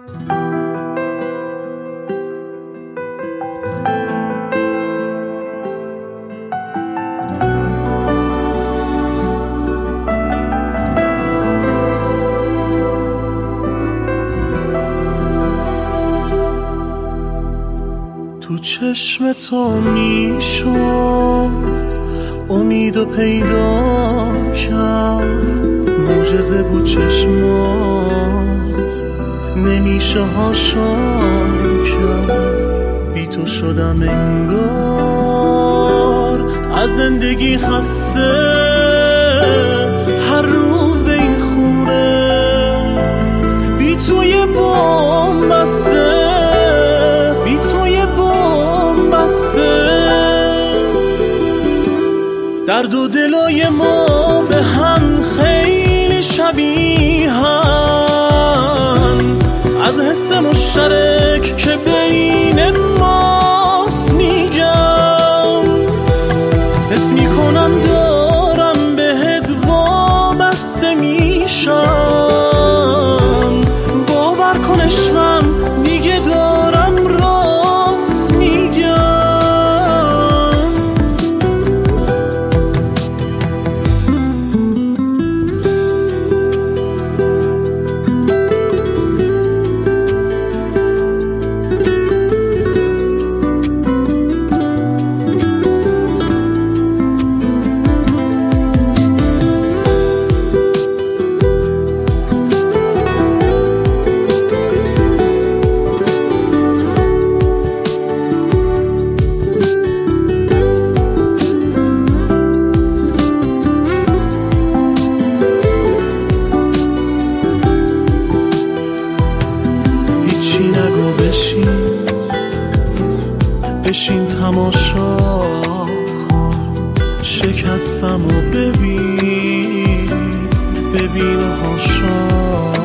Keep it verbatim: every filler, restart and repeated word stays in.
تو چشم تو میشد امیدو پیدا کرد، معجزه بود چشمات نمیشه هاشا کرد. بی تو شدم انگار از زندگی خسته، هر روز این خونه بی تو یه بام بسته، بی تو یه بام بسته. درد و دلای ما به هم خیلی شبیهن، از حس مشترک که بین ماست میگم، حس میکنم دارم بهت وابسته میشم. باور کن عشقم دیگه دارم راست میگم. بشین تماشا کن، شکستم و ببین ببین هاشا.